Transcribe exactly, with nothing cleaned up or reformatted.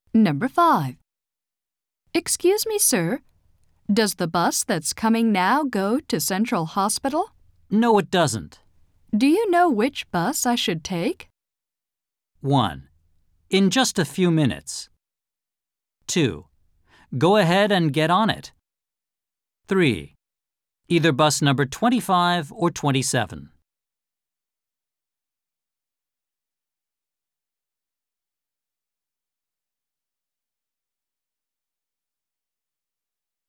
Number five. Excuse me, sir. Does the bus that's coming now go to Central Hospital? No, it doesn't. Do you know which bus I should take? one. In just a few minutes. two. Go ahead and get on it. three. Either bus number twenty-five or twenty-seven.